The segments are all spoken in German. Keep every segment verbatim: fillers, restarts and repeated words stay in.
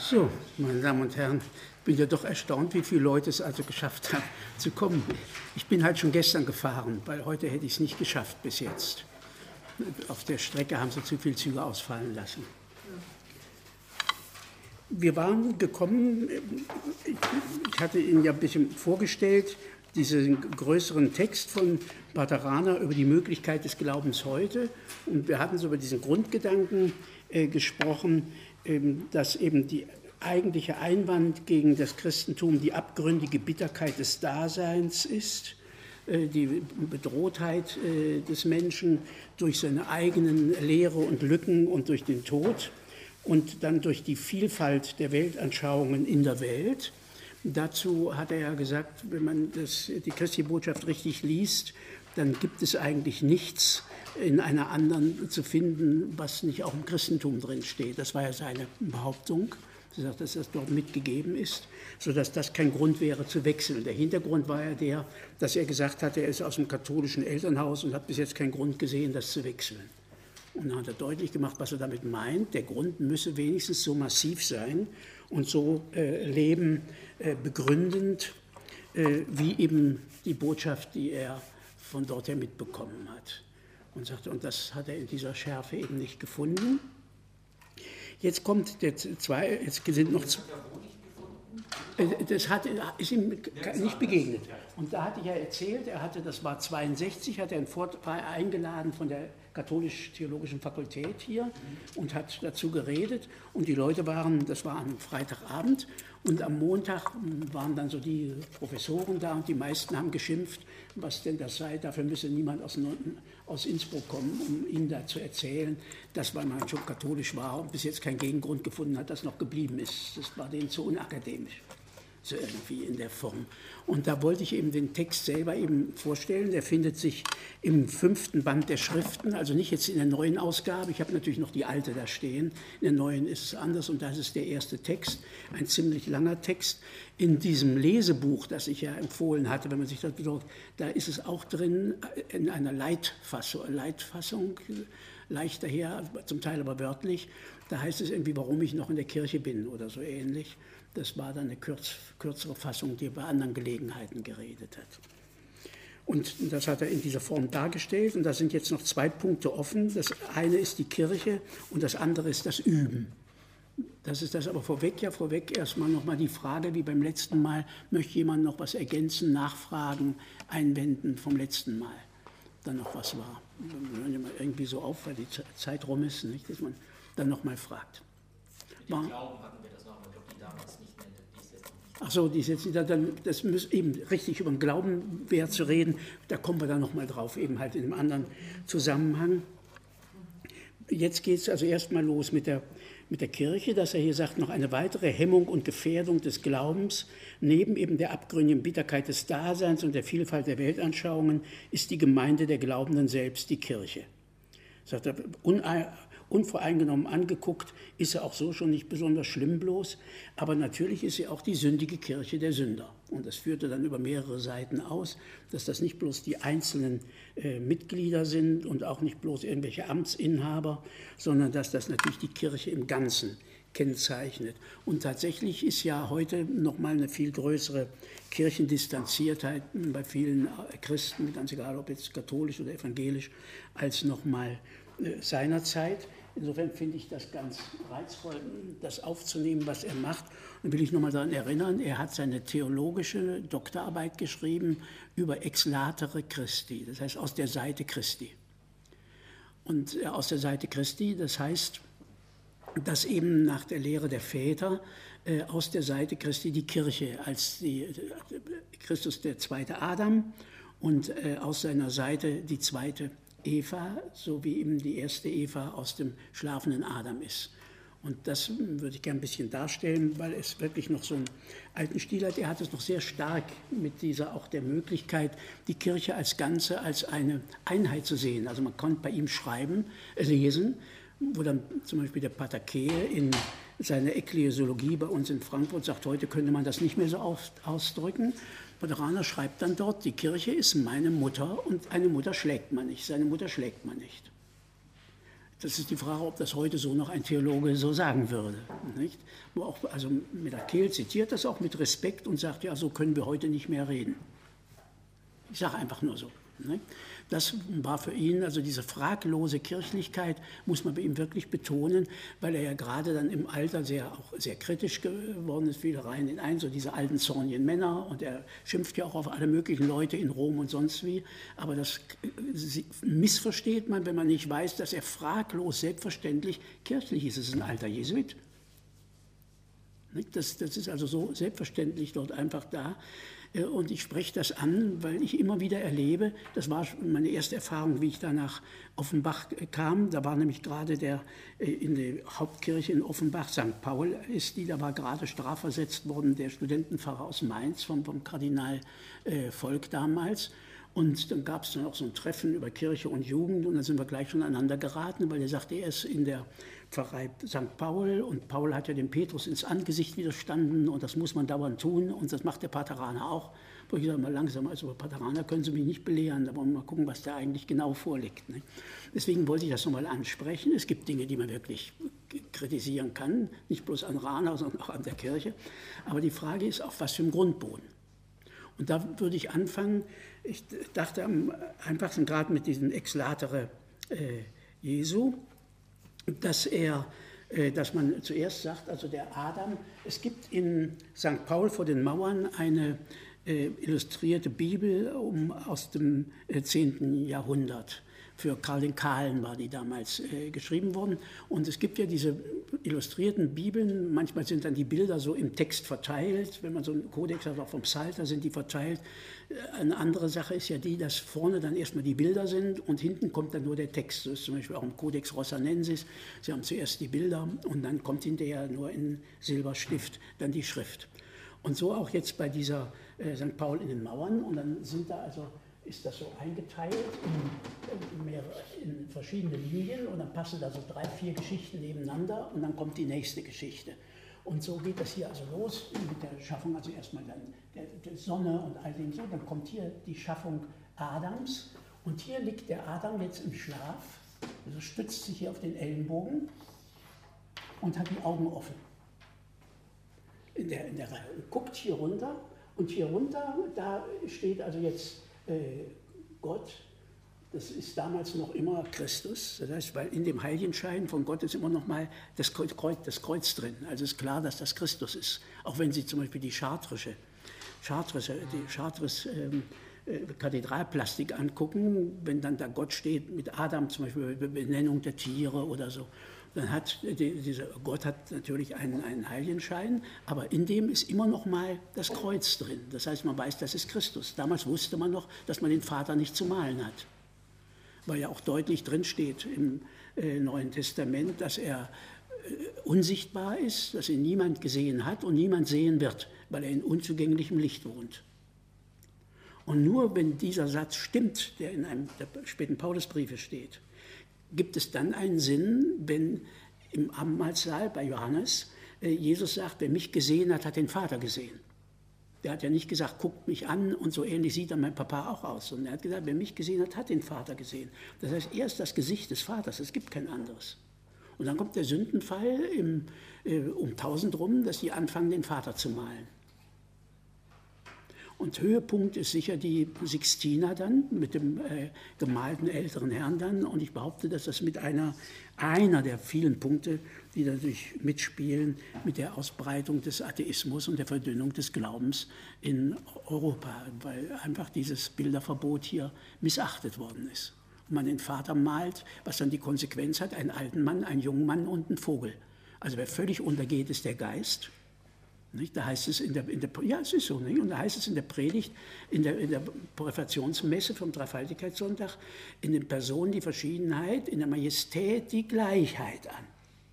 So, meine Damen und Herren, ich bin ja doch erstaunt, wie viele Leute es also geschafft haben zu kommen. Ich bin halt schon gestern gefahren, weil heute hätte ich es nicht geschafft bis jetzt. Auf der Strecke haben sie zu viele Züge ausfallen lassen. Wir waren gekommen, ich hatte Ihnen ja ein bisschen vorgestellt, diesen größeren Text von Pater Rahner über die Möglichkeit des Glaubens heute. Und wir hatten so über diesen Grundgedanken äh, gesprochen, ähm, dass eben die eigentliche Einwand gegen das Christentum die abgründige Bitterkeit des Daseins ist, äh, die Bedrohtheit äh, des Menschen durch seine eigenen Leere und Lücken und durch den Tod und dann durch die Vielfalt der Weltanschauungen in der Welt. Dazu hat er ja gesagt, wenn man das, die christliche Botschaft richtig liest, dann gibt es eigentlich nichts in einer anderen zu finden, was nicht auch im Christentum drin steht. Das war ja seine Behauptung, dass das dort mitgegeben ist, sodass das kein Grund wäre zu wechseln. Der Hintergrund war ja der, dass er gesagt hat, er ist aus dem katholischen Elternhaus und hat bis jetzt keinen Grund gesehen, das zu wechseln. Und dann hat er deutlich gemacht, was er damit meint. Der Grund müsse wenigstens so massiv sein und so äh, leben äh, begründend, äh, wie eben die Botschaft, die er von dort her mitbekommen hat. Und sagte, und das hat er in dieser Schärfe eben nicht gefunden. Jetzt kommt der zwei, jetzt sind noch zwei. Das hat, ist ihm nicht begegnet. Und da hatte ich ja erzählt, er hatte, das war zweiundsechzig, hat er einen Vortrag eingeladen von der Katholisch-Theologischen Fakultät hier und hat dazu geredet. Und die Leute waren, das war am Freitagabend, und am Montag waren dann so die Professoren da und die meisten haben geschimpft, was denn das sei. Dafür müsse niemand aus, aus Innsbruck kommen, um ihnen da zu erzählen, dass weil man schon katholisch war und bis jetzt keinen Gegengrund gefunden hat, das noch geblieben ist. Das war denen zu unakademisch. So irgendwie in der Form. Und da wollte ich eben den Text selber eben vorstellen. Der findet sich im fünften Band der Schriften, also nicht jetzt in der neuen Ausgabe. Ich habe natürlich noch die alte da stehen. In der neuen ist es anders und das ist der erste Text, ein ziemlich langer Text. In diesem Lesebuch, das ich ja empfohlen hatte, wenn man sich das bedeutet, da ist es auch drin in einer Leitfassung, Leitfassung leicht daher, zum Teil aber wörtlich. Da heißt es irgendwie, warum ich noch in der Kirche bin oder so ähnlich. Das war dann eine kürz, kürzere Fassung, die bei anderen Gelegenheiten geredet hat. Und das hat er in dieser Form dargestellt. Und da sind jetzt noch zwei Punkte offen. Das eine ist die Kirche und das andere ist das Üben. Das ist das aber vorweg, ja vorweg erstmal nochmal die Frage, wie beim letzten Mal, möchte jemand noch was ergänzen, nachfragen, einwenden vom letzten Mal, dann noch was war. Wir hören ja mal irgendwie so auf, weil die Zeit rum ist, nicht, dass man dann nochmal fragt. Mit dem Glauben hatten wir das noch, ich glaube, die damals nicht nannte, die ist jetzt noch nicht. Ach so, die ist jetzt wieder, dann, das muss eben richtig über den Glauben wäre zu reden, da kommen wir dann nochmal drauf, eben halt in einem anderen Zusammenhang. Jetzt geht es also erstmal los mit der, mit der Kirche, dass er hier sagt, noch eine weitere Hemmung und Gefährdung des Glaubens, neben eben der abgründigen Bitterkeit des Daseins und der Vielfalt der Weltanschauungen, ist die Gemeinde der Glaubenden selbst, die Kirche. Sagt er, unvoreingenommen angeguckt, ist sie auch so schon nicht besonders schlimm bloß, aber natürlich ist sie auch die sündige Kirche der Sünder. Und das führte dann über mehrere Seiten aus, dass das nicht bloß die einzelnen äh, Mitglieder sind und auch nicht bloß irgendwelche Amtsinhaber, sondern dass das natürlich die Kirche im Ganzen kennzeichnet. Und tatsächlich ist ja heute nochmal eine viel größere Kirchendistanziertheit bei vielen Christen, ganz egal ob jetzt katholisch oder evangelisch, als nochmal äh, seinerzeit. Insofern finde ich das ganz reizvoll, das aufzunehmen, was er macht. Und will ich nochmal daran erinnern, er hat seine theologische Doktorarbeit geschrieben über Ex latere Christi, das heißt aus der Seite Christi. Und aus der Seite Christi, das heißt, dass eben nach der Lehre der Väter äh, aus der Seite Christi die Kirche als die, äh, Christus der zweite Adam und äh, aus seiner Seite die zweite Eva, so wie eben die erste Eva aus dem schlafenden Adam ist. Und das würde ich gerne ein bisschen darstellen, weil es wirklich noch so einen alten Stil hat. Er hat es noch sehr stark mit dieser auch der Möglichkeit, die Kirche als Ganze, als eine Einheit zu sehen. Also man konnte bei ihm schreiben, äh, lesen, wo dann zum Beispiel der Pater Kehe in seiner Ekklesiologie bei uns in Frankfurt sagt, heute könnte man das nicht mehr so ausdrücken. Pater Rahner schreibt dann dort, die Kirche ist meine Mutter und eine Mutter schlägt man nicht, seine Mutter schlägt man nicht. Das ist die Frage, ob das heute so noch ein Theologe so sagen würde. Nicht? Wo auch, also Medakel zitiert das auch mit Respekt und sagt, ja, so können wir heute nicht mehr reden. Ich sage einfach nur so. Nicht? Das war für ihn, also diese fraglose Kirchlichkeit, muss man bei ihm wirklich betonen, weil er ja gerade dann im Alter sehr, auch sehr kritisch geworden ist, viele Reihen in ein, so diese alten zornigen Männer, und er schimpft ja auch auf alle möglichen Leute in Rom und sonst wie, aber das missversteht man, wenn man nicht weiß, dass er fraglos, selbstverständlich kirchlich ist. Es ist ein alter Jesuit. Das, das ist also so selbstverständlich dort einfach da. Und ich spreche das an, weil ich immer wieder erlebe, das war meine erste Erfahrung, wie ich da nach Offenbach kam. Da war nämlich gerade der in der Hauptkirche in Offenbach, Sankt Paul ist die, da war gerade strafversetzt worden, der Studentenpfarrer aus Mainz vom, vom Kardinal äh, Volk damals. Und dann gab es dann auch so ein Treffen über Kirche und Jugend, und dann sind wir gleich schon aneinander geraten, weil er sagte, er ist in der Pfarrei Sankt Paul, und Paul hat ja dem Petrus ins Angesicht widerstanden, und das muss man dauernd tun, und das macht der Pateraner auch. Wo ich sage, mal langsam, also über Pateraner können Sie mich nicht belehren, da wollen wir mal gucken, was da eigentlich genau vorliegt. Ne? Deswegen wollte ich das nochmal ansprechen. Es gibt Dinge, die man wirklich kritisieren kann, nicht bloß an Rahner, sondern auch an der Kirche. Aber die Frage ist, auf was für einem Grundboden. Und da würde ich anfangen, ich dachte am einfachsten gerade mit diesem Ex Latere äh, Jesu, dass er, äh, dass man zuerst sagt, also der Adam, es gibt in Sankt Paul vor den Mauern eine äh, illustrierte Bibel um, aus dem äh, zehnten Jahrhundert. Für Karl den Kahlen war die damals äh, geschrieben worden. Und es gibt ja diese illustrierten Bibeln, manchmal sind dann die Bilder so im Text verteilt. Wenn man so einen Kodex hat, auch vom Psalter, sind die verteilt. Eine andere Sache ist ja die, dass vorne dann erstmal die Bilder sind und hinten kommt dann nur der Text. So ist zum Beispiel auch im Codex Rossanensis. Sie haben zuerst die Bilder und dann kommt hinterher nur in Silberstift dann die Schrift. Und so auch jetzt bei dieser äh, Sankt Paul in den Mauern. Und dann sind da also... ist das so eingeteilt in, mehrere, in verschiedene Linien, und dann passen da so drei, vier Geschichten nebeneinander und dann kommt die nächste Geschichte. Und so geht das hier also los mit der Schaffung, also erstmal dann der, der Sonne und all dem so, dann kommt hier die Schaffung Adams, und hier liegt der Adam jetzt im Schlaf, also stützt sich hier auf den Ellenbogen und hat die Augen offen in der, in der Reihe und guckt hier runter, und hier runter, da steht also jetzt Gott, das ist damals noch immer Christus, das heißt, weil in dem Heiligenschein von Gott ist immer noch mal das Kreuz, das Kreuz drin, also ist klar, dass das Christus ist, auch wenn Sie zum Beispiel die Chartresche, Chartres, die Chartres ähm, Kathedralplastik angucken, wenn dann da Gott steht mit Adam, zum Beispiel Benennung der Tiere oder so, dann hat die, diese, Gott hat natürlich einen, einen Heiligenschein, aber in dem ist immer noch mal das Kreuz drin. Das heißt, man weiß, das ist Christus. Damals wusste man noch, dass man den Vater nicht zu malen hat, weil ja auch deutlich drin steht im äh, Neuen Testament, dass er äh, unsichtbar ist, dass ihn niemand gesehen hat und niemand sehen wird, weil er in unzugänglichem Licht wohnt. Und nur wenn dieser Satz stimmt, der in einem der späten Paulusbriefe steht, gibt es dann einen Sinn, wenn im Abendmahlsaal bei Johannes äh, Jesus sagt, wer mich gesehen hat, hat den Vater gesehen. Der hat ja nicht gesagt, guckt mich an und so ähnlich sieht dann mein Papa auch aus, sondern er hat gesagt, wer mich gesehen hat, hat den Vater gesehen. Das heißt, er ist das Gesicht des Vaters, es gibt kein anderes. Und dann kommt der Sündenfall im, äh, um tausend rum, dass die anfangen, den Vater zu malen. Und Höhepunkt ist sicher die Sixtina dann, mit dem äh, gemalten älteren Herrn dann. Und ich behaupte, dass das mit einer, einer der vielen Punkte, die dadurch mitspielen, mit der Ausbreitung des Atheismus und der Verdünnung des Glaubens in Europa, weil einfach dieses Bilderverbot hier missachtet worden ist. Und man den Vater malt, was dann die Konsequenz hat, einen alten Mann, einen jungen Mann und einen Vogel. Also wer völlig untergeht, ist der Geist. Nicht? Da heißt es in der, in der, ja, es ist so, nicht? Und da heißt es in der Predigt, in der, in der Präfationsmesse vom Dreifaltigkeitssonntag, in den Personen die Verschiedenheit, in der Majestät die Gleichheit an.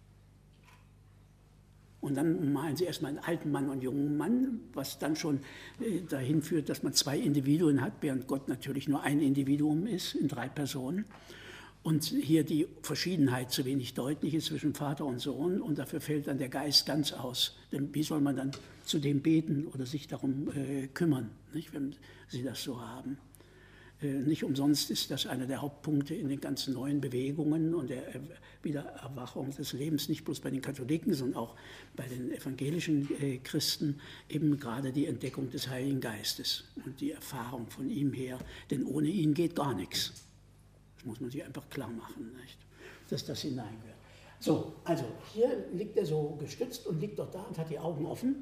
Und dann malen sie erstmal einen alten Mann und einen jungen Mann, was dann schon äh, dahin führt, dass man zwei Individuen hat, während Gott natürlich nur ein Individuum ist, in drei Personen. Und hier die Verschiedenheit zu wenig deutlich ist zwischen Vater und Sohn, und dafür fällt dann der Geist ganz aus. Denn wie soll man dann zu dem beten oder sich darum äh, kümmern, nicht, wenn sie das so haben? Nicht umsonst ist das einer der Hauptpunkte in den ganzen neuen Bewegungen und der Wiedererwachung des Lebens, nicht bloß bei den Katholiken, sondern auch bei den evangelischen Christen, eben gerade die Entdeckung des Heiligen Geistes und die Erfahrung von ihm her, denn ohne ihn geht gar nichts. Das muss man sich einfach klar machen, nicht? Dass das hineingehört. So, also hier liegt er so gestützt und liegt doch da und hat die Augen offen.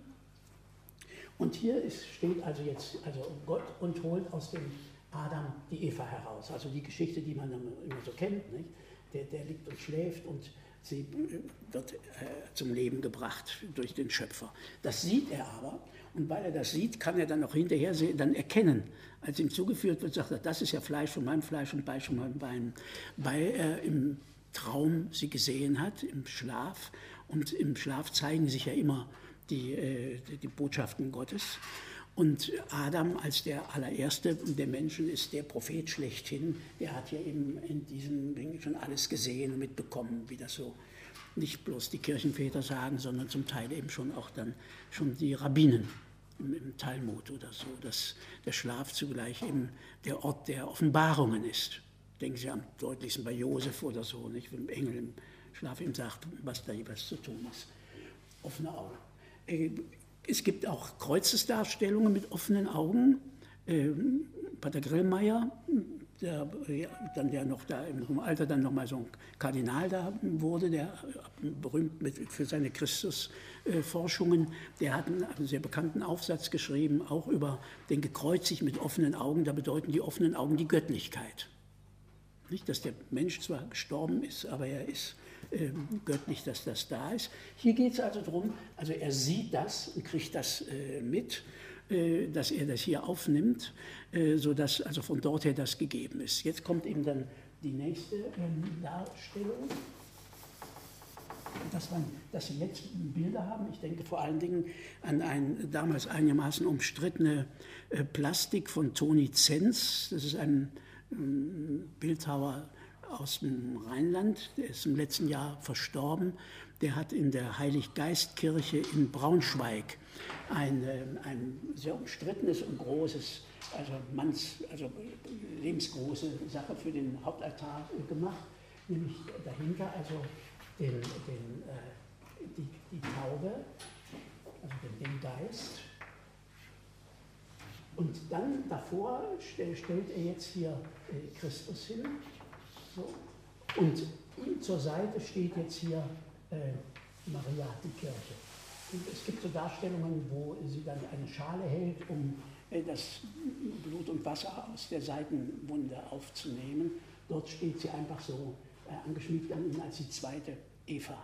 Und hier ist, steht also jetzt also Gott und holt aus dem Adam die Eva heraus. Also die Geschichte, die man immer so kennt. Nicht? Der, der liegt und schläft und sie wird äh, zum Leben gebracht durch den Schöpfer. Das sieht er aber. Und weil er das sieht, kann er dann auch hinterher sehen, dann erkennen. Als ihm zugeführt wird, sagt er, das ist ja Fleisch von meinem Fleisch und Bein von meinem Bein. Weil er im Traum sie gesehen hat, im Schlaf. Und im Schlaf zeigen sich ja immer die, äh, die Botschaften Gottes. Und Adam als der allererste der Menschen ist der Prophet schlechthin. Der hat ja eben in diesem Ding schon alles gesehen und mitbekommen, wie das so nicht bloß die Kirchenväter sagen, sondern zum Teil eben schon auch dann schon die Rabbinen im, im Talmud oder so, dass der Schlaf zugleich eben der Ort der Offenbarungen ist. Denken Sie am deutlichsten bei Josef oder so, nicht, wenn der Engel im Schlaf ihm sagt, was da jeweils zu tun ist. Offene Augen. Es gibt auch Kreuzesdarstellungen mit offenen Augen. Ähm, Pater Grillmeier, der, ja, dann der noch da im hohen Alter dann noch mal so ein Kardinal da wurde, der berühmt mit, für seine Christusforschungen, der hat einen sehr bekannten Aufsatz geschrieben, auch über den gekreuzigt mit offenen Augen. Da bedeuten die offenen Augen die Göttlichkeit. Nicht, dass der Mensch zwar gestorben ist, aber er ist äh, göttlich, dass das da ist. Hier geht es also darum, also er sieht das und kriegt das äh, mit, äh, dass er das hier aufnimmt, äh, sodass also von dort her das gegeben ist. Jetzt kommt eben dann die nächste ähm, Darstellung, dass, man, dass Sie jetzt Bilder haben. Ich denke vor allen Dingen an ein damals einigermaßen umstrittene äh, Plastik von Toni Zenz. Das ist ein Bildhauer aus dem Rheinland, der ist im letzten Jahr verstorben. Der hat in der Heiliggeistkirche in Braunschweig ein, ein sehr umstrittenes und großes, also, manns, also lebensgroße Sache für den Hauptaltar gemacht, nämlich dahinter also den, den, äh, die, die Taube, also den, den Geist. Und dann davor stellt er jetzt hier Christus hin. So. Und ihm zur Seite steht jetzt hier äh, Maria, die Kirche. Und es gibt so Darstellungen, wo sie dann eine Schale hält, um äh, das Blut und Wasser aus der Seitenwunde aufzunehmen. Dort steht sie einfach so äh, angeschmiegt an ihn als die zweite Eva.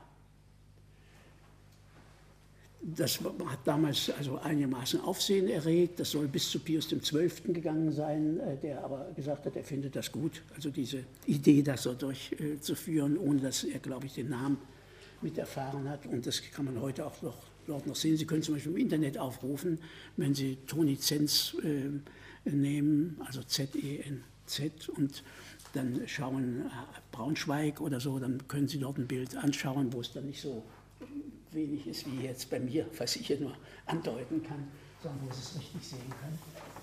Das hat damals also einigermaßen Aufsehen erregt. Das soll bis zu Pius der Zwölfte gegangen sein, der aber gesagt hat, er findet das gut. Also diese Idee, das so durchzuführen, ohne dass er, glaube ich, den Namen mit erfahren hat. Und das kann man heute auch noch, dort noch sehen. Sie können zum Beispiel im Internet aufrufen, wenn Sie Toni Zenz äh, nehmen, also Z E N Z, und dann schauen äh, Braunschweig oder so, dann können Sie dort ein Bild anschauen, wo es dann nicht so wenig ist wie jetzt bei mir, was ich hier nur andeuten kann, sondern wo Sie es richtig sehen können.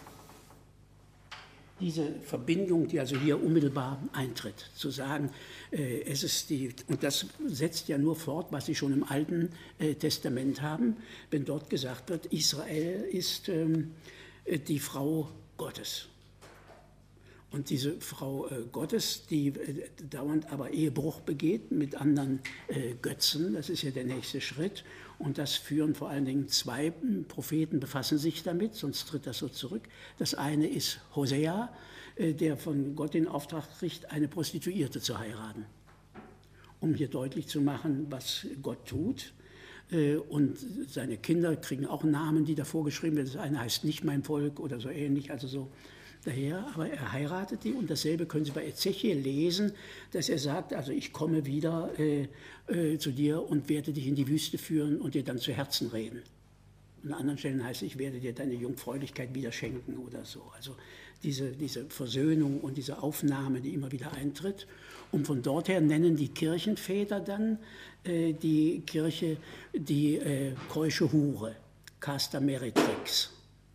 Diese Verbindung, die also hier unmittelbar eintritt, zu sagen, äh, es ist die, und das setzt ja nur fort, was Sie schon im Alten äh, Testament haben, wenn dort gesagt wird, Israel ist ähm, die Frau Gottes. Und diese Frau äh, Gottes, die äh, dauernd aber Ehebruch begeht mit anderen äh, Götzen, das ist ja der nächste Schritt. Und das führen vor allen Dingen zwei Propheten, befassen sich damit, sonst tritt das so zurück. Das eine ist Hosea, äh, der von Gott den Auftrag kriegt, eine Prostituierte zu heiraten, um hier deutlich zu machen, was Gott tut. Äh, und seine Kinder kriegen auch Namen, die davor geschrieben werden. Das eine heißt nicht mein Volk oder so ähnlich, also so. Daher, aber er heiratet die, und dasselbe können Sie bei Ezechiel lesen, dass er sagt, also ich komme wieder äh, äh, zu dir und werde dich in die Wüste führen und dir dann zu Herzen reden. Und an anderen Stellen heißt es, ich werde dir deine Jungfräulichkeit wieder schenken oder so. Also diese, diese Versöhnung und diese Aufnahme, die immer wieder eintritt. Und von dort her nennen die Kirchenväter dann äh, die Kirche die äh, keusche Hure, Casta Meretrix.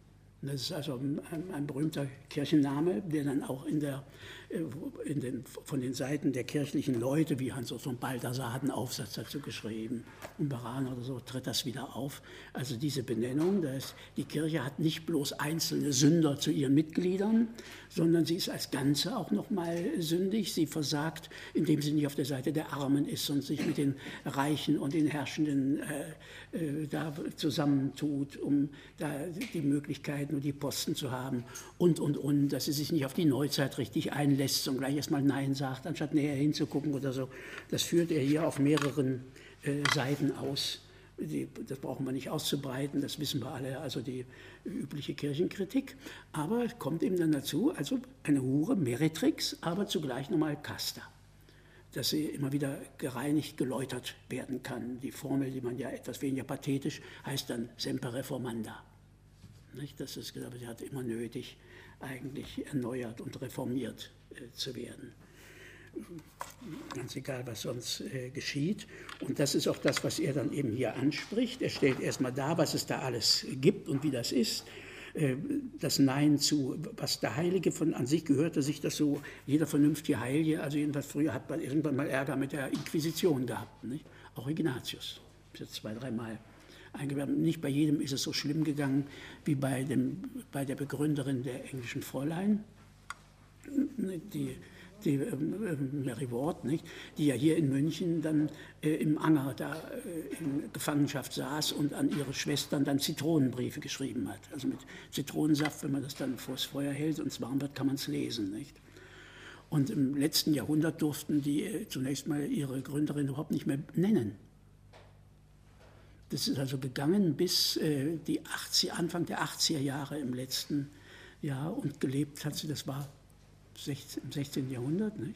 Das ist also ein, ein berühmter Kirchenname, der dann auch in der, in den, von den Seiten der kirchlichen Leute, wie Hans Otto von Balthasar hat einen Aufsatz dazu geschrieben, und Baraner oder so, tritt das wieder auf. Also diese Benennung, dass die Kirche hat nicht bloß einzelne Sünder zu ihren Mitgliedern, sondern sie ist als Ganze auch nochmal sündig. Sie versagt, indem sie nicht auf der Seite der Armen ist und sich mit den Reichen und den Herrschenden äh, äh, da zusammentut, um da die Möglichkeiten und die Posten zu haben und, und, und, dass sie sich nicht auf die Neuzeit richtig einlässt und gleich erstmal Nein sagt, anstatt näher hinzugucken oder so. Das führt er hier auf mehreren äh, Seiten aus. Die, das brauchen wir nicht auszubreiten, das wissen wir alle, also die übliche Kirchenkritik. Aber es kommt eben dann dazu, also eine Hure, Meretrix, aber zugleich nochmal Casta, dass sie immer wieder gereinigt, geläutert werden kann. Die Formel, die man ja etwas weniger pathetisch, heißt dann Semper Reformanda. Nicht? Das ist, aber sie hat immer nötig, eigentlich erneuert und reformiert äh, zu werden. Ganz egal, was sonst äh, geschieht. Und das ist auch das, was er dann eben hier anspricht. Er stellt erstmal dar, was es da alles gibt und wie das ist. Äh, das Nein zu, was der Heilige von an sich gehörte, sich das so, jeder vernünftige Heilige, also jedenfalls früher hat man irgendwann mal Ärger mit der Inquisition gehabt. Nicht? Auch Ignatius, jetzt zwei, dreimal. Nicht bei jedem ist es so schlimm gegangen wie bei, dem, bei der Begründerin der englischen Fräulein, die, die ähm, Mary Ward, nicht? Die ja hier in München dann äh, im Anger da äh, in Gefangenschaft saß und an ihre Schwestern dann Zitronenbriefe geschrieben hat. Also mit Zitronensaft, wenn man das dann vors Feuer hält und es warm wird, kann man es lesen. Nicht? Und im letzten Jahrhundert durften die äh, zunächst mal ihre Gründerin überhaupt nicht mehr nennen. Das ist also gegangen bis äh, die achtzig, Anfang der achtziger Jahre im letzten Jahr und gelebt hat sie, das war sechzehnten, im sechzehnten Jahrhundert, nicht?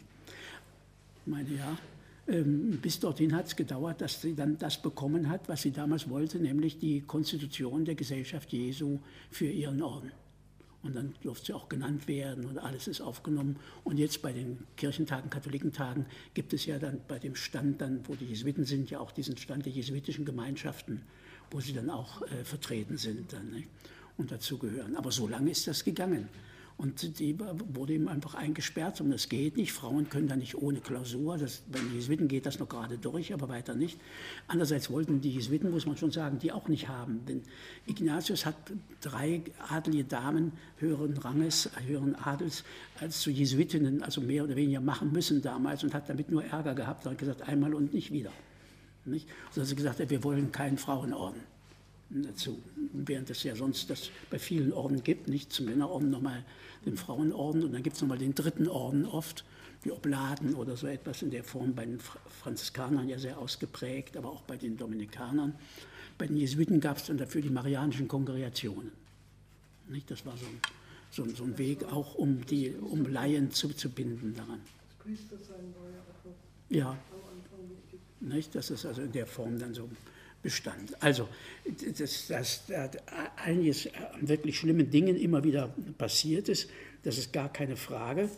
Ich meine, ja, ähm, bis dorthin hat es gedauert, dass sie dann das bekommen hat, was sie damals wollte, nämlich die Konstitution der Gesellschaft Jesu für ihren Orden. Und dann durfte sie auch genannt werden und alles ist aufgenommen. Und jetzt bei den Kirchentagen, Katholikentagen gibt es ja dann bei dem Stand, dann, wo die Jesuiten sind, ja auch diesen Stand der jesuitischen Gemeinschaften, wo sie dann auch äh, vertreten sind dann, nicht? Und dazugehören. Aber so lange ist das gegangen. Und die wurde ihm einfach eingesperrt und das geht nicht. Frauen können da nicht ohne Klausur. Das, bei den Jesuiten geht das noch gerade durch, aber weiter nicht. Andererseits wollten die Jesuiten, muss man schon sagen, die auch nicht haben. Denn Ignatius hat drei adelige Damen höheren Ranges, höheren Adels als zu Jesuitinnen, also mehr oder weniger machen müssen damals und hat damit nur Ärger gehabt. Er hat gesagt, einmal und nicht wieder. Nicht? So hat sie gesagt, wir wollen keinen Frauenorden dazu, während es ja sonst das bei vielen Orden gibt, nicht zum Männerorden nochmal den Frauenorden und dann gibt es nochmal den dritten Orden oft, die Oblaten oder so etwas in der Form bei den Franziskanern ja sehr ausgeprägt, aber auch bei den Dominikanern. Bei den Jesuiten gab es dann dafür die marianischen Kongregationen. Nicht? Das war so ein, so, ein, so ein Weg auch, um, die, um Laien zuzubinden daran. Das Priestersein war ja auch noch ja. am Anfang wichtig. Nicht? Das ist also in der Form dann so bestand. Also, dass, dass da einiges an wirklich schlimmen Dingen immer wieder passiert ist, das ist gar keine Frage.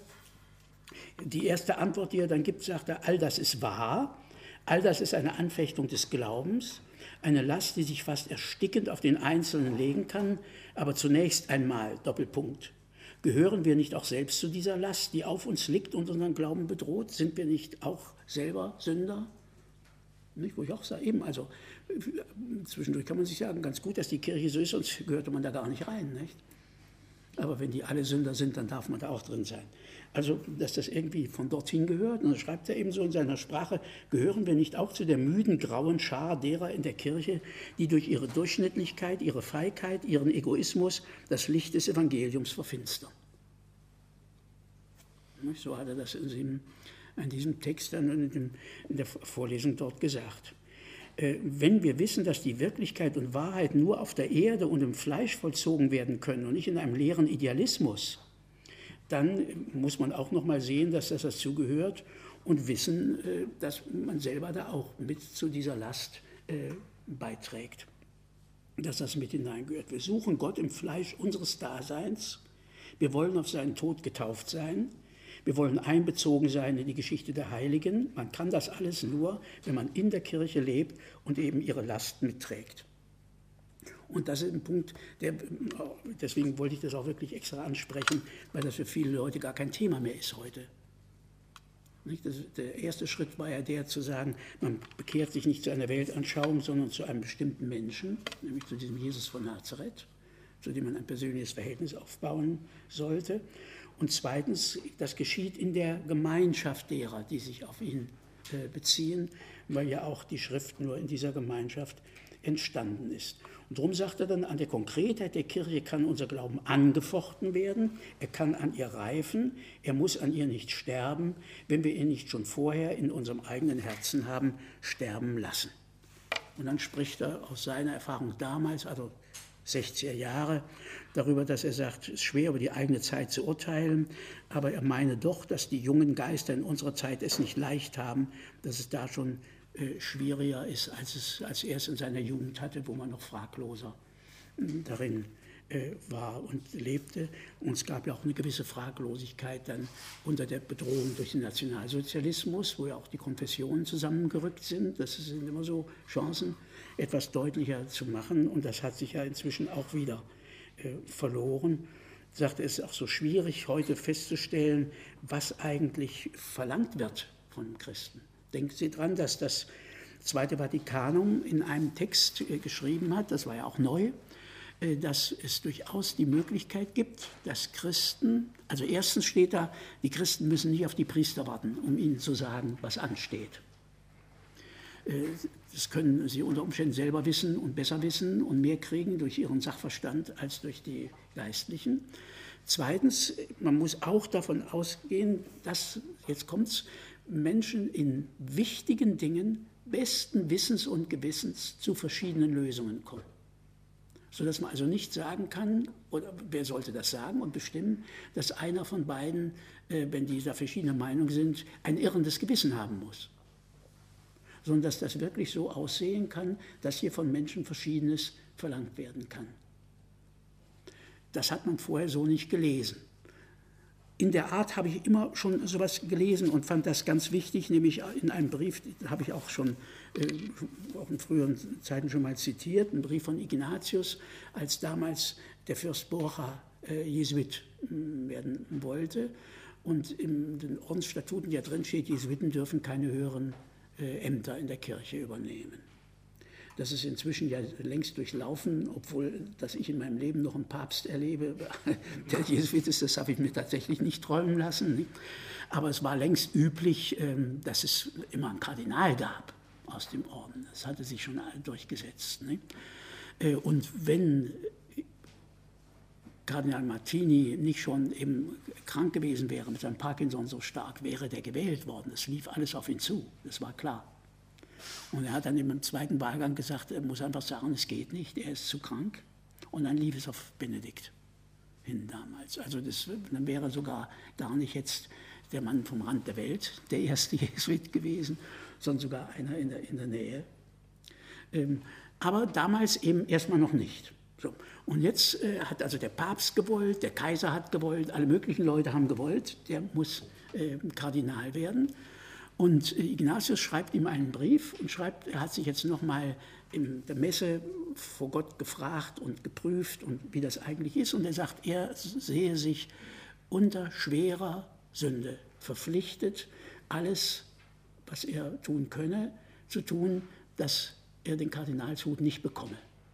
Die erste Antwort, die er dann gibt, sagt er, all das ist wahr, all das ist eine Anfechtung des Glaubens, eine Last, die sich fast erstickend auf den Einzelnen legen kann, aber zunächst einmal, Doppelpunkt, gehören wir nicht auch selbst zu dieser Last, die auf uns liegt und unseren Glauben bedroht? Sind wir nicht auch selber Sünder? Nicht, wo ich auch sage, eben, also zwischendurch kann man sich sagen, ganz gut, dass die Kirche so ist, sonst gehörte man da gar nicht rein. Nicht? Aber wenn die alle Sünder sind, dann darf man da auch drin sein. Also, dass das irgendwie von dorthin gehört, und das schreibt er eben so in seiner Sprache, gehören wir nicht auch zu der müden, grauen Schar derer in der Kirche, die durch ihre Durchschnittlichkeit, ihre Feigheit, ihren Egoismus das Licht des Evangeliums verfinstern. So hat er das in diesem, in diesem Text dann in, dem, in der Vorlesung dort gesagt. Wenn wir wissen, dass die Wirklichkeit und Wahrheit nur auf der Erde und im Fleisch vollzogen werden können und nicht in einem leeren Idealismus, dann muss man auch noch mal sehen, dass das dazugehört und wissen, dass man selber da auch mit zu dieser Last beiträgt, dass das mit hineingehört. Wir suchen Gott im Fleisch unseres Daseins, wir wollen auf seinen Tod getauft sein, wir wollen einbezogen sein in die Geschichte der Heiligen. Man kann das alles nur, wenn man in der Kirche lebt und eben ihre Last mitträgt. Und das ist ein Punkt, der, deswegen wollte ich das auch wirklich extra ansprechen, weil das für viele Leute gar kein Thema mehr ist heute. Das, der erste Schritt war ja der zu sagen, man bekehrt sich nicht zu einer Weltanschauung, sondern zu einem bestimmten Menschen, nämlich zu diesem Jesus von Nazareth, zu dem man ein persönliches Verhältnis aufbauen sollte. Und zweitens, das geschieht in der Gemeinschaft derer, die sich auf ihn äh, beziehen, weil ja auch die Schrift nur in dieser Gemeinschaft entstanden ist. Und darum sagt er dann, an der Konkretheit der Kirche kann unser Glauben angefochten werden, er kann an ihr reifen, er muss an ihr nicht sterben, wenn wir ihn nicht schon vorher in unserem eigenen Herzen haben sterben lassen. Und dann spricht er aus seiner Erfahrung damals, also sechziger Jahre, darüber, dass er sagt, es ist schwer über die eigene Zeit zu urteilen, aber er meine doch, dass die jungen Geister in unserer Zeit es nicht leicht haben, dass es da schon äh, schwieriger ist, als, es, als er es in seiner Jugend hatte, wo man noch fragloser äh, darin äh, war und lebte. Und es gab ja auch eine gewisse Fraglosigkeit dann unter der Bedrohung durch den Nationalsozialismus, wo ja auch die Konfessionen zusammengerückt sind. Das sind immer so Chancen, etwas deutlicher zu machen. Und das hat sich ja inzwischen auch wieder äh, verloren. Ich sagte, es ist auch so schwierig, heute festzustellen, was eigentlich verlangt wird von Christen. Denken Sie daran, dass das Zweite Vatikanum in einem Text äh, geschrieben hat, das war ja auch neu, äh, dass es durchaus die Möglichkeit gibt, dass Christen, also erstens steht da, die Christen müssen nicht auf die Priester warten, um ihnen zu sagen, was ansteht. Das können sie unter Umständen selber wissen und besser wissen und mehr kriegen durch ihren Sachverstand als durch die Geistlichen. Zweitens, man muss auch davon ausgehen, dass, jetzt kommt's, Menschen in wichtigen Dingen besten Wissens und Gewissens zu verschiedenen Lösungen kommen. Sodass man also nicht sagen kann, oder wer sollte das sagen und bestimmen, dass einer von beiden, wenn die da verschiedener Meinung sind, ein irrendes Gewissen haben muss. Sondern dass das wirklich so aussehen kann, dass hier von Menschen Verschiedenes verlangt werden kann. Das hat man vorher so nicht gelesen. In der Art habe ich immer schon sowas gelesen und fand das ganz wichtig, nämlich in einem Brief, habe ich auch schon äh, auch in früheren Zeiten schon mal zitiert, ein Brief von Ignatius, als damals der Fürst Borja äh, Jesuit äh, werden wollte. Und in den Ordensstatuten ja drin steht, Jesuiten dürfen keine höheren äh, Ämter in der Kirche übernehmen. Das ist inzwischen ja längst durchlaufen, obwohl, dass ich in meinem Leben noch einen Papst erlebe, der Jesuit ist, das habe ich mir tatsächlich nicht träumen lassen. Aber es war längst üblich, dass es immer einen Kardinal gab aus dem Orden. Das hatte sich schon durchgesetzt. Und wenn Kardinal Martini nicht schon eben krank gewesen wäre, mit seinem Parkinson so stark, wäre der gewählt worden. Es lief alles auf ihn zu, das war klar. Und er hat dann im zweiten Wahlgang gesagt, er muss einfach sagen, es geht nicht, er ist zu krank. Und dann lief es auf Benedikt hin damals. Also das, dann wäre sogar gar nicht jetzt der Mann vom Rand der Welt, der erste Jesuit gewesen, sondern sogar einer in der, in der Nähe. Ähm, aber damals eben erstmal noch nicht. So. Und jetzt äh, hat also der Papst gewollt, der Kaiser hat gewollt, alle möglichen Leute haben gewollt, der muss äh, Kardinal werden. Und Ignatius schreibt ihm einen Brief und schreibt, er hat sich jetzt nochmal in der Messe vor Gott gefragt und geprüft und wie das eigentlich ist. Und er sagt, er sehe sich unter schwerer Sünde verpflichtet, alles, was er tun könne, zu tun, dass er den Kardinalshut nicht bekomme.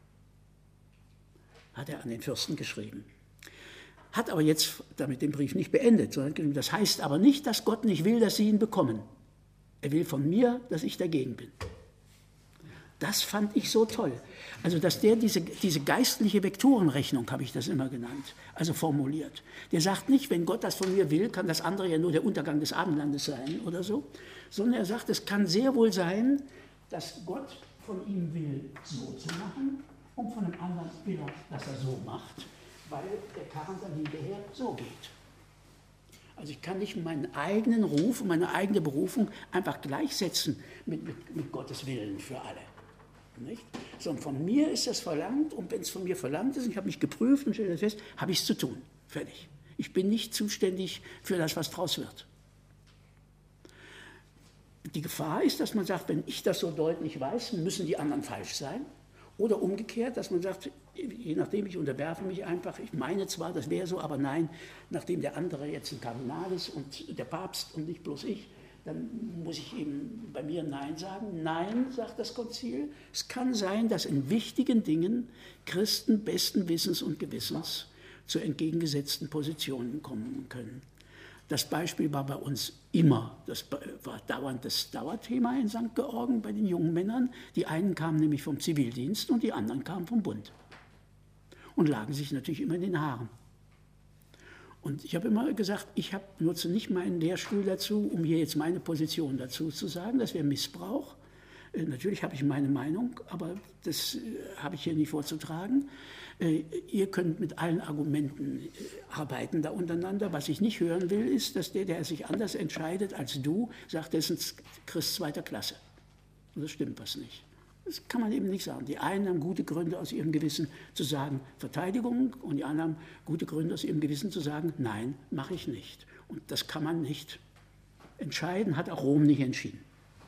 Hat er an den Fürsten geschrieben. Hat aber jetzt damit den Brief nicht beendet, sondern das heißt aber nicht, dass Gott nicht will, dass sie ihn bekommen. Er will von mir, dass ich dagegen bin. Das fand ich so toll. Also, dass der diese, diese geistliche Vektorenrechnung, habe ich das immer genannt, also formuliert. Der sagt nicht, wenn Gott das von mir will, kann das andere ja nur der Untergang des Abendlandes sein oder so, sondern er sagt, es kann sehr wohl sein, dass Gott von ihm will, so zu machen und von dem anderen will er, dass er so macht, weil der Karren dann hinterher so geht. Also ich kann nicht meinen eigenen Ruf und meine eigene Berufung einfach gleichsetzen mit, mit, mit Gottes Willen für alle. Nicht? Sondern von mir ist das verlangt und wenn es von mir verlangt ist, ich habe mich geprüft und stelle fest, habe ich es zu tun. Fertig. Ich bin nicht zuständig für das, was draus wird. Die Gefahr ist, dass man sagt, wenn ich das so deutlich weiß, müssen die anderen falsch sein. Oder umgekehrt, dass man sagt, je nachdem, ich unterwerfe mich einfach, ich meine zwar, das wäre so, aber nein, nachdem der andere jetzt ein Kardinal ist und der Papst und nicht bloß ich, dann muss ich eben bei mir Nein sagen. Nein, sagt das Konzil, es kann sein, dass in wichtigen Dingen Christen besten Wissens und Gewissens zu entgegengesetzten Positionen kommen können. Das Beispiel war bei uns immer, das war dauernd das Dauerthema in Sankt Georgen bei den jungen Männern. Die einen kamen nämlich vom Zivildienst und die anderen kamen vom Bund und lagen sich natürlich immer in den Haaren. Und ich habe immer gesagt, ich hab, nutze nicht meinen Lehrstuhl dazu, um hier jetzt meine Position dazu zu sagen, das wäre Missbrauch. Äh, natürlich habe ich meine Meinung, aber das äh, habe ich hier nicht vorzutragen. Äh, ihr könnt mit allen Argumenten äh, arbeiten da untereinander. Was ich nicht hören will, ist, dass der, der sich anders entscheidet als du, sagt, der ist ein Christ zweiter Klasse. Und das stimmt was nicht. Das kann man eben nicht sagen. Die einen haben gute Gründe aus ihrem Gewissen zu sagen Verteidigung und die anderen haben gute Gründe aus ihrem Gewissen zu sagen, nein, mache ich nicht. Und das kann man nicht entscheiden, hat auch Rom nicht entschieden.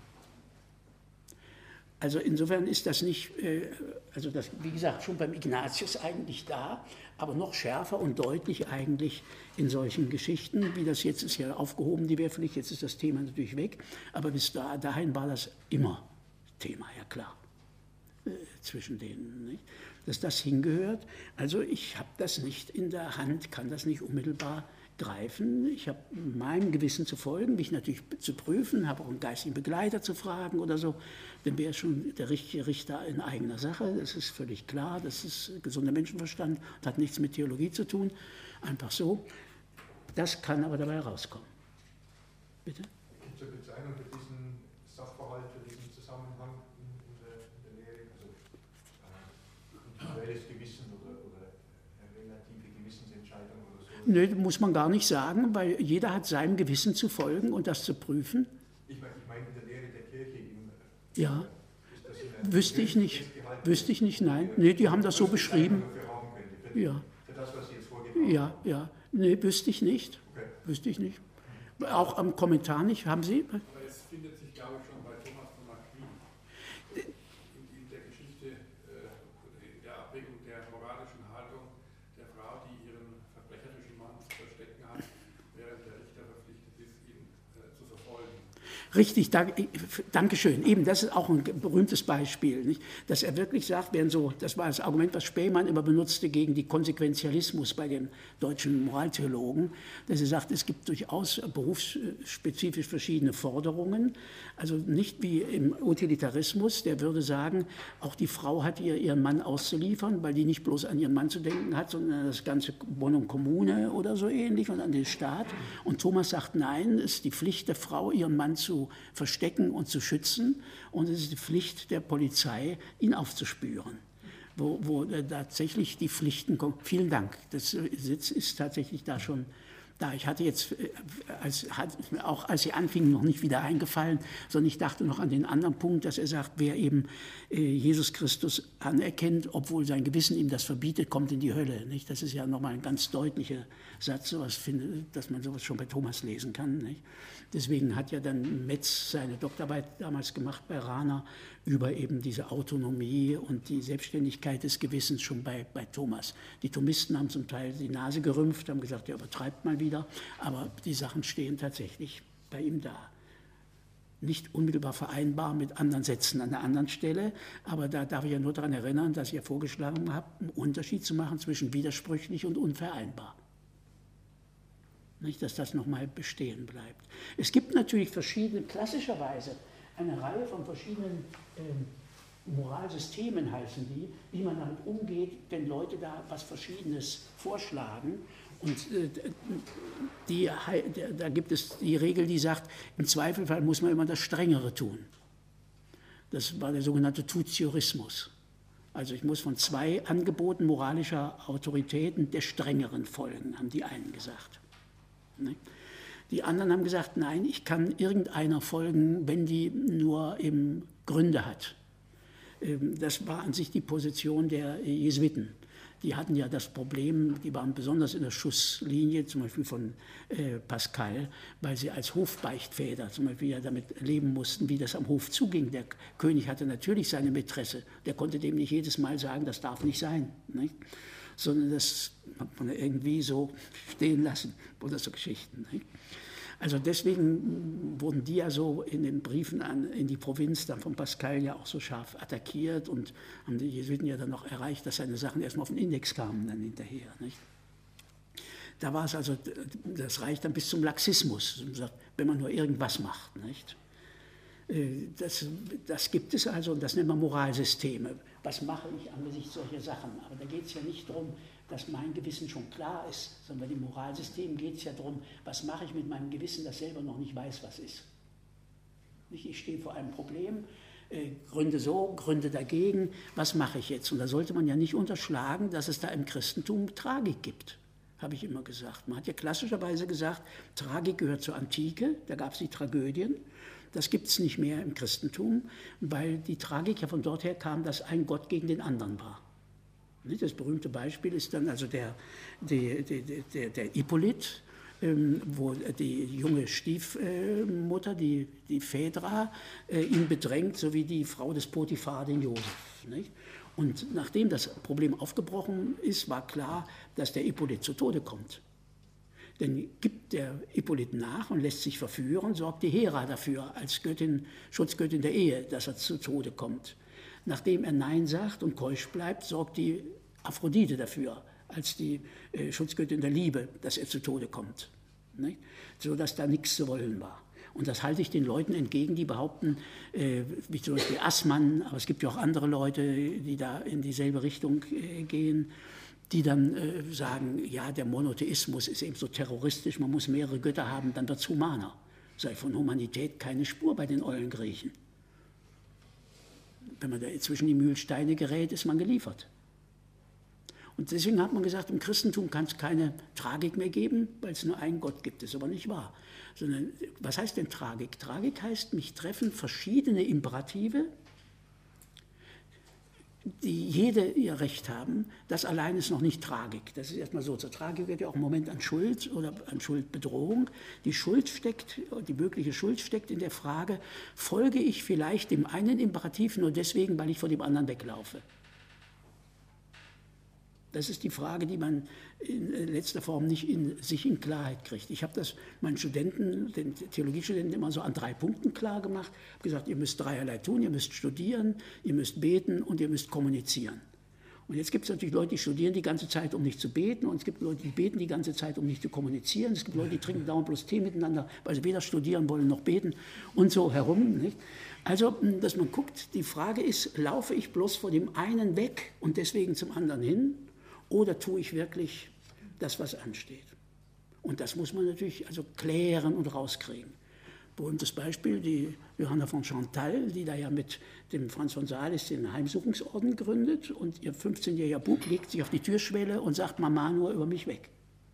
Also insofern ist das nicht, äh, also das, wie gesagt, schon beim Ignatius eigentlich da, aber noch schärfer und deutlich eigentlich in solchen Geschichten, wie das jetzt ist ja aufgehoben, die Wehrpflicht, jetzt ist das Thema natürlich weg, aber bis da, dahin war das immer Thema, ja klar. Zwischen denen, nicht? Dass das hingehört. Also ich habe das nicht in der Hand, kann das nicht unmittelbar greifen. Ich habe meinem Gewissen zu folgen, mich natürlich zu prüfen, habe auch einen geistigen Begleiter zu fragen oder so. Dann wäre schon der richtige Richter in eigener Sache. Das ist völlig klar. Das ist gesunder Menschenverstand und hat nichts mit Theologie zu tun. Einfach so. Das kann aber dabei rauskommen. Bitte? Gibt es eine Bezeichnung für diesen Sachverhalt, für diesen Zusammenhang in, in, der, in der Lehre? Also äh, individuelles Gewissen oder, oder relative Gewissensentscheidung oder so? Nö, muss man gar nicht sagen, weil jeder hat seinem Gewissen zu folgen und das zu prüfen. Ich meine ich mein in der Lehre der Kirche eben. Ja, ist das in wüsste ich nicht. Wüsste ich nicht, nein. Nee, die haben das so beschrieben. Für, ja. für das, was Sie jetzt vorgegeben Ja, ja. Nee, wüsste ich nicht. Okay. Wüsste ich nicht. Auch am Kommentar nicht. Haben Sie? Aber es findet sich, glaube ich, schon bei Thomas von Aquin in, in der Geschichte äh, der Abwägung der moralischen Haltung der Frau, die ihren verbrecherischen Mann zu verstecken hat, während der Richter verpflichtet ist, ihn äh, zu verfolgen. Richtig, da, Dankeschön. Eben, das ist auch ein berühmtes Beispiel, nicht? Dass er wirklich sagt, während so, das war das Argument, was Spähmann immer benutzte gegen die Konsequenzialismus bei den deutschen Moraltheologen, dass er sagt, es gibt durchaus berufsspezifisch verschiedene Forderungen, also nicht wie im Utilitarismus, der würde sagen, auch die Frau hat ihr ihren Mann auszuliefern, weil die nicht bloß an ihren Mann zu denken hat, sondern an das ganze Bonum Commune oder so ähnlich und an den Staat. Und Thomas sagt, nein, es ist die Pflicht der Frau, ihren Mann zu verstecken und zu schützen und es ist die Pflicht der Polizei, ihn aufzuspüren. Wo, wo tatsächlich die Pflichten kommen. Vielen Dank, das Sitz ist tatsächlich da schon da. Ich hatte jetzt, als, auch als Sie anfingen, noch nicht wieder eingefallen, sondern ich dachte noch an den anderen Punkt, dass er sagt, wer eben Jesus Christus anerkennt, obwohl sein Gewissen ihm das verbietet, kommt in die Hölle. Nicht? Das ist ja nochmal ein ganz deutlicher Satz, sowas finde, dass man sowas schon bei Thomas lesen kann. Nicht? Deswegen hat ja dann Metz seine Doktorarbeit damals gemacht bei Rahner über eben diese Autonomie und die Selbstständigkeit des Gewissens schon bei, bei Thomas. Die Thomisten haben zum Teil die Nase gerümpft, haben gesagt, ja, übertreibt mal wieder, aber die Sachen stehen tatsächlich bei ihm da. Nicht unmittelbar vereinbar mit anderen Sätzen an der anderen Stelle, aber da darf ich ja nur daran erinnern, dass ich ja vorgeschlagen habe, einen Unterschied zu machen zwischen widersprüchlich und unvereinbar. Nicht, dass das nochmal bestehen bleibt. Es gibt natürlich verschiedene, klassischerweise eine Reihe von verschiedenen äh, Moralsystemen heißen die, wie man damit umgeht, wenn Leute da was Verschiedenes vorschlagen. Und äh, die, da gibt es die Regel, die sagt, im Zweifelfall muss man immer das Strengere tun. Das war der sogenannte Tutiorismus. Also ich muss von zwei Angeboten moralischer Autoritäten der Strengeren folgen, haben die einen gesagt. Die anderen haben gesagt, nein, ich kann irgendeiner folgen, wenn die nur eben Gründe hat. Das war an sich die Position der Jesuiten. die hatten ja das Problem, die waren besonders in der Schusslinie, zum Beispiel von äh, Pascal, weil sie als Hofbeichtväter zum Beispiel ja damit leben mussten, wie das am Hof zuging. Der König hatte natürlich seine Mätresse, der konnte dem nicht jedes Mal sagen, das darf nicht sein, nicht? Sondern das hat man irgendwie so stehen lassen oder so Geschichten. Nicht? Also deswegen wurden die ja so in den Briefen an, in die Provinz dann von Pascal ja auch so scharf attackiert und haben die Jesuiten ja dann noch erreicht, dass seine Sachen erstmal auf den Index kamen dann hinterher. Nicht? Da war es also, das reicht dann bis zum Laxismus, wenn man nur irgendwas macht. Nicht? Das, das gibt es also und das nennt man Moralsysteme. Was mache ich angesichts solcher Sachen? Aber da geht es ja nicht darum, dass mein Gewissen schon klar ist, sondern bei dem Moralsystem geht es ja darum, was mache ich mit meinem Gewissen, das selber noch nicht weiß, was ist. Ich stehe vor einem Problem, äh, Gründe so, Gründe dagegen, was mache ich jetzt? Und da sollte man ja nicht unterschlagen, dass es da im Christentum Tragik gibt, habe ich immer gesagt. Man hat ja klassischerweise gesagt, Tragik gehört zur Antike, da gab es die Tragödien. Das gibt es nicht mehr im Christentum, weil die Tragik ja von dort her kam, dass ein Gott gegen den anderen war. Das berühmte Beispiel ist dann also der, der, der, der Hippolyt, wo die junge Stiefmutter, die, die Phaedra, ihn bedrängt, so wie die Frau des Potiphar den Josef. Nicht? Und nachdem das Problem aufgebrochen ist, war klar, dass der Hippolyt zu Tode kommt. Denn gibt der Hippolyt nach und lässt sich verführen, sorgt die Hera dafür, als Göttin, Schutzgöttin der Ehe, dass er zu Tode kommt. Nachdem er Nein sagt und keusch bleibt, sorgt die Aphrodite dafür, als die äh, Schutzgöttin der Liebe, dass er zu Tode kommt. Nicht? So dass da nichts zu wollen war. Und das halte ich den Leuten entgegen, die behaupten, äh, wie zum Beispiel Assmann, aber es gibt ja auch andere Leute, die da in dieselbe Richtung äh, gehen, die dann äh, sagen, ja, der Monotheismus ist eben so terroristisch, man muss mehrere Götter haben, dann wird es humaner. Sei von Humanität keine Spur bei den ollen Griechen. Wenn man da zwischen die Mühlsteine gerät, ist man geliefert. Und deswegen hat man gesagt, im Christentum kann es keine Tragik mehr geben, weil es nur einen Gott gibt. Das ist aber nicht wahr. Sondern, was heißt denn Tragik? Tragik heißt, mich treffen verschiedene Imperative, die jede ihr Recht haben. Das allein ist noch nicht Tragik. Das ist erstmal so. Zur Tragik wird ja auch ein Moment an Schuld oder an Schuldbedrohung. Die Schuld steckt, die mögliche Schuld steckt in der Frage, folge ich vielleicht dem einen Imperativ nur deswegen, weil ich vor dem anderen weglaufe? Das ist die Frage, die man in letzter Form nicht in sich in Klarheit kriegt. Ich habe das meinen Studenten, den Theologiestudenten immer so an drei Punkten klar gemacht. Ich habe gesagt, ihr müsst dreierlei tun, ihr müsst studieren, ihr müsst beten und ihr müsst kommunizieren. Und jetzt gibt es natürlich Leute, die studieren die ganze Zeit, um nicht zu beten, und es gibt Leute, die beten die ganze Zeit, um nicht zu kommunizieren. Es gibt Leute, die trinken dauernd bloß Tee miteinander, weil sie weder studieren wollen noch beten und so herum. Nicht? Also, dass man guckt, die Frage ist, laufe ich bloß vor dem einen weg und deswegen zum anderen hin? Oder tue ich wirklich das, was ansteht? Und das muss man natürlich also klären und rauskriegen. Berühmtes Beispiel, die Johanna von Chantal, die da ja mit dem Franz von Sales den Heimsuchungsorden gründet, und ihr fünfzehnjähriger Bub legt sich auf die Türschwelle und sagt, Mama, nur über mich weg.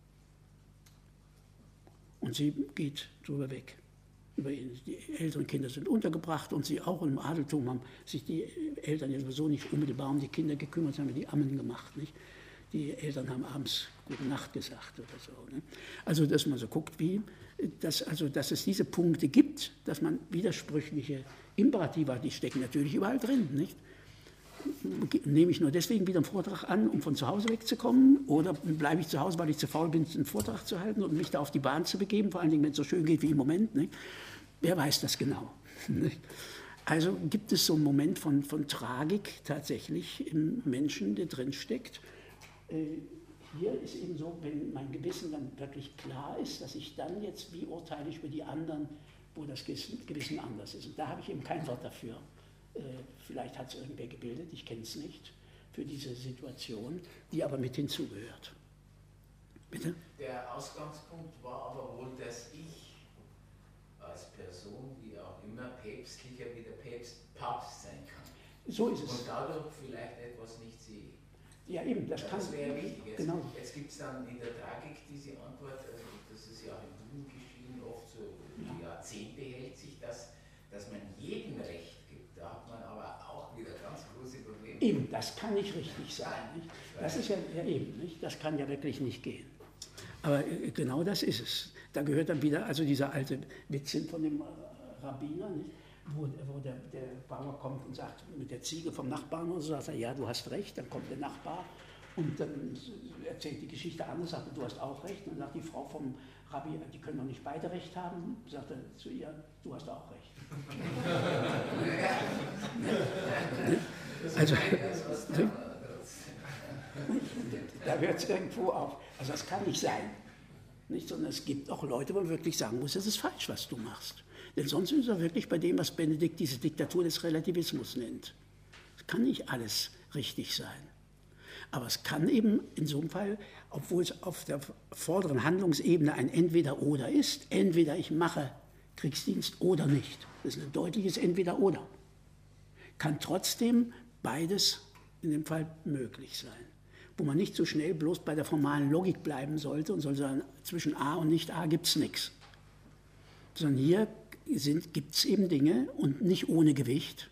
Und sie geht drüber weg. Über ihn. Die älteren Kinder sind untergebracht und sie auch. Und im Adeltum haben sich die Eltern ja sowieso nicht unmittelbar um die Kinder gekümmert, sondern die Ammen gemacht, nicht? Die Eltern haben abends Gute Nacht gesagt oder so. Ne? Also, dass man so guckt, wie, dass, also, dass es diese Punkte gibt, dass man widersprüchliche Imperative hat, die stecken natürlich überall drin. Nicht? Nehme ich nur deswegen wieder einen Vortrag an, um von zu Hause wegzukommen, oder bleibe ich zu Hause, weil ich zu faul bin, einen Vortrag zu halten und mich da auf die Bahn zu begeben, vor allen Dingen, wenn es so schön geht wie im Moment. Nicht? Wer weiß das genau? Nicht? Also gibt es so einen Moment von, von Tragik tatsächlich im Menschen, der drin steckt. Hier ist eben so, wenn mein Gewissen dann wirklich klar ist, dass ich dann jetzt, wie urteile ich über die anderen, wo das Gewissen anders ist. Und da habe ich eben kein Wort dafür. Vielleicht hat es irgendwer gebildet, ich kenne es nicht, für diese Situation, die aber mit hinzugehört. Bitte? Der Ausgangspunkt war aber wohl, dass ich als Person, wie auch immer, päpstlicher wie der Päpst, Papst sein kann. So ist es. Und dadurch vielleicht etwas nicht sehe. Ja, eben, das, ja, kann das wäre wichtig. Jetzt, genau. jetzt gibt es dann in der Tragik diese Antwort, also das ist ja auch im Jugendgeschehen oft so, ja. Jahrzehnte hält sich das, dass man jedem Recht gibt. Da hat man aber auch wieder ganz große Probleme. Eben, das kann nicht richtig sein. Nicht? Das ist ja, ja eben, nicht? Das kann ja wirklich nicht gehen. Aber äh, genau das ist es. Da gehört dann wieder also dieser alte Witz von dem Rabbiner, nicht? Wo, wo der, der Bauer kommt und sagt mit der Ziege vom Nachbarn und so, sagt er, ja, du hast recht, dann kommt der Nachbar und dann erzählt die Geschichte anders, sagt er, du hast auch recht. Und dann sagt die Frau vom Rabbi, die können doch nicht beide recht haben, sagt er zu ihr, du hast auch recht. Also, da hört es irgendwo auf. Also das kann nicht sein. Nicht? Sondern es gibt auch Leute, wo man wirklich sagen muss, das ist falsch, was du machst. Denn sonst ist er wirklich bei dem, was Benedikt diese Diktatur des Relativismus nennt. Es kann nicht alles richtig sein. Aber es kann eben in so einem Fall, obwohl es auf der vorderen Handlungsebene ein Entweder-Oder ist, entweder ich mache Kriegsdienst oder nicht. Das ist ein deutliches Entweder-Oder. Kann trotzdem beides in dem Fall möglich sein. Wo man nicht so schnell bloß bei der formalen Logik bleiben sollte und soll sagen, zwischen A und Nicht-A gibt es nichts. Sondern hier gibt es eben Dinge und nicht ohne Gewicht,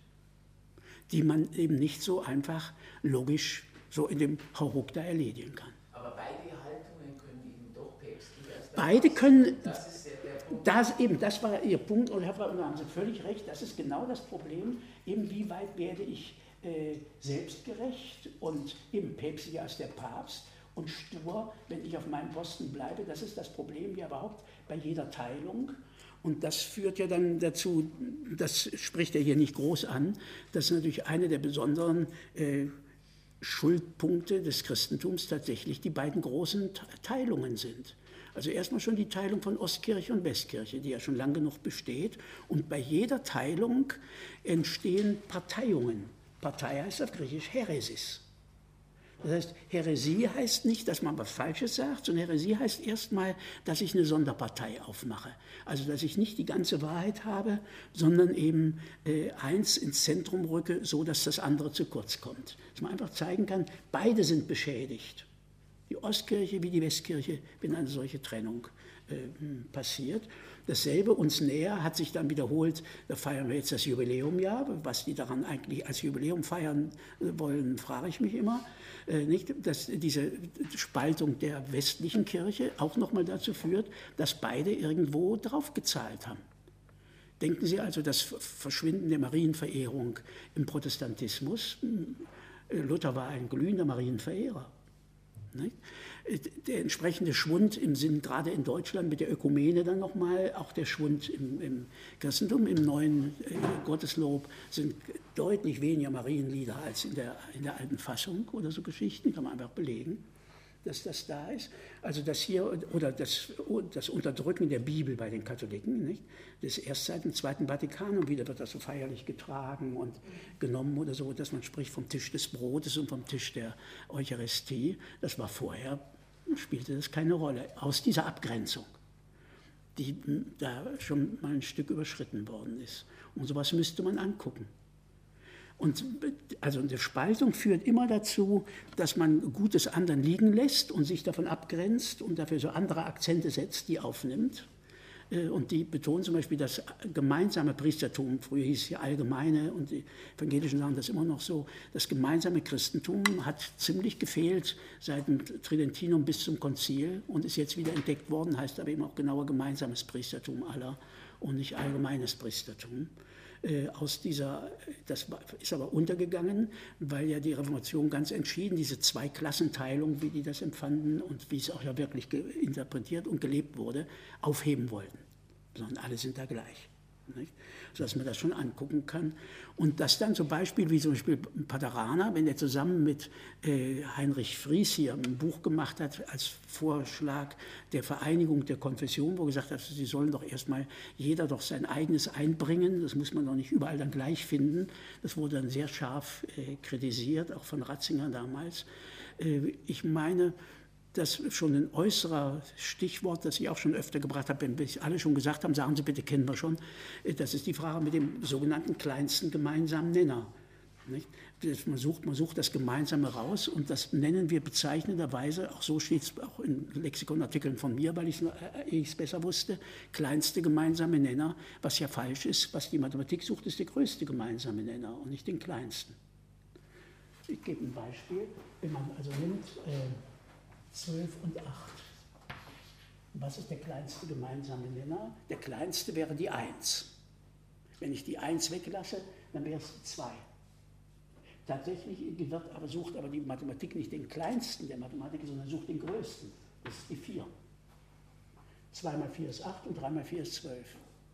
die man eben nicht so einfach logisch so in dem Hauruck da erledigen kann. Aber beide Haltungen können eben doch päpstlich als der Beide Papst. können, Das ist der, der Punkt. das, eben, das war Ihr Punkt und Herr Frau, da haben Sie völlig recht, das ist genau das Problem, eben wie weit werde ich äh, selbstgerecht und eben päpstlicher als der Papst und stur, wenn ich auf meinem Posten bleibe. Das ist das Problem ja überhaupt bei jeder Teilung. Und das führt ja dann dazu, das spricht er hier nicht groß an, dass natürlich eine der besonderen äh, Schuldpunkte des Christentums tatsächlich die beiden großen Teilungen sind. Also erstmal schon die Teilung von Ostkirche und Westkirche, die ja schon lange genug besteht. Und bei jeder Teilung entstehen Parteiungen. Partei heißt auf Griechisch Häresis. Das heißt, Häresie heißt nicht, dass man was Falsches sagt, sondern Häresie heißt erstmal, dass ich eine Sonderpartei aufmache. Also, dass ich nicht die ganze Wahrheit habe, sondern eben äh, eins ins Zentrum rücke, so dass das andere zu kurz kommt. Dass man einfach zeigen kann, beide sind beschädigt. Die Ostkirche wie die Westkirche, wenn eine solche Trennung äh, passiert. Dasselbe uns näher hat sich dann wiederholt, da feiern wir jetzt das Jubiläumjahr, was die daran eigentlich als Jubiläum feiern wollen, frage ich mich immer. Äh, nicht, dass diese Spaltung der westlichen Kirche auch nochmal dazu führt, dass beide irgendwo draufgezahlt haben. Denken Sie also, das Verschwinden der Marienverehrung im Protestantismus, Luther war ein glühender Marienverehrer. Nicht? Der entsprechende Schwund im Sinn, gerade in Deutschland mit der Ökumene dann nochmal, auch der Schwund im, im Christentum, im neuen äh, Gotteslob sind deutlich weniger Marienlieder als in der, in der alten Fassung oder so Geschichten, kann man einfach belegen, dass das da ist. Also das hier, oder das, das Unterdrücken der Bibel bei den Katholiken, nicht? Das ist erst seit dem Zweiten Vatikanum wieder wird das so feierlich getragen und genommen oder so, dass man spricht vom Tisch des Brotes und vom Tisch der Eucharistie. Das war vorher, spielte das keine Rolle, aus dieser Abgrenzung, die da schon mal ein Stück überschritten worden ist. Und sowas müsste man angucken. Und also eine Spaltung führt immer dazu, dass man Gutes anderen liegen lässt und sich davon abgrenzt und dafür so andere Akzente setzt, die aufnimmt. Und die betonen zum Beispiel das gemeinsame Priestertum, früher hieß es ja allgemeine und die Evangelischen sagen das immer noch so, das gemeinsame Christentum hat ziemlich gefehlt seit dem Tridentinum bis zum Konzil und ist jetzt wieder entdeckt worden, heißt aber eben auch genauer gemeinsames Priestertum aller und nicht allgemeines Priestertum. Aus dieser, das ist aber untergegangen, weil ja die Reformation ganz entschieden diese Zweiklassenteilung, wie die das empfanden und wie es auch ja wirklich interpretiert und gelebt wurde, aufheben wollten. Sondern alle sind da gleich. Nicht? Sodass man das schon angucken kann. Und das dann zum Beispiel, wie zum Beispiel Paterana, wenn er zusammen mit äh, Heinrich Fries hier ein Buch gemacht hat als Vorschlag der Vereinigung der Konfession, wo er gesagt hat, sie sollen doch erstmal jeder doch sein eigenes einbringen, das muss man doch nicht überall dann gleich finden. Das wurde dann sehr scharf äh, kritisiert, auch von Ratzinger damals. Äh, ich meine, das ist schon ein äußerer Stichwort, das ich auch schon öfter gebracht habe, wenn wir alle schon gesagt haben, sagen Sie bitte, kennen wir schon, das ist die Frage mit dem sogenannten kleinsten gemeinsamen Nenner. Nicht? Man sucht, man sucht das Gemeinsame raus und das nennen wir bezeichnenderweise, auch so steht es auch in Lexikonartikeln von mir, weil ich es besser wusste, kleinste gemeinsame Nenner, was ja falsch ist, was die Mathematik sucht, ist der größte gemeinsame Nenner und nicht den kleinsten. Ich gebe ein Beispiel. Wenn man also nimmt äh, zwölf und acht. Was ist der kleinste gemeinsame Nenner? Der kleinste wäre die eins. Wenn ich die eins weglasse, dann wäre es zwei. Tatsächlich wird aber, sucht aber die Mathematik nicht den kleinsten der Mathematik, sondern sucht den größten. Das ist die vier. zwei mal vier ist acht und drei mal vier ist zwölf.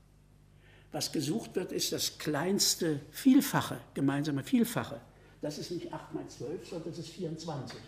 Was gesucht wird, ist das kleinste Vielfache, gemeinsame Vielfache. Das ist nicht acht mal zwölf, sondern das ist vierundzwanzig.